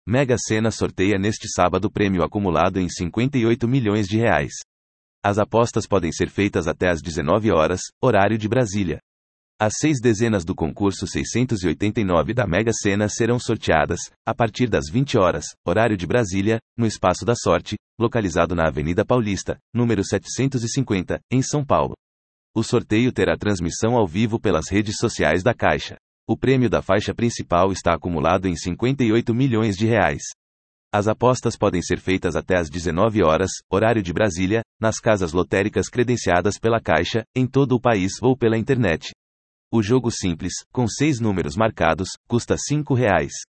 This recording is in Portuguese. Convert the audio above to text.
Mega Sena sorteia neste sábado prêmio acumulado em 58 milhões de reais. As apostas podem ser feitas até às 19 horas, horário de Brasília. As 6 dezenas do concurso 689 da Mega Sena serão sorteadas, a partir das 20 horas, horário de Brasília, no Espaço da Sorte, localizado na Avenida Paulista, número 750, em São Paulo. O sorteio terá transmissão ao vivo pelas redes sociais da Caixa. O prêmio da faixa principal está acumulado em 58 milhões de reais. As apostas podem ser feitas até às 19 horas, horário de Brasília, nas casas lotéricas credenciadas pela Caixa, em todo o país ou pela internet. O jogo simples, com 6 números marcados, custa R$ 5.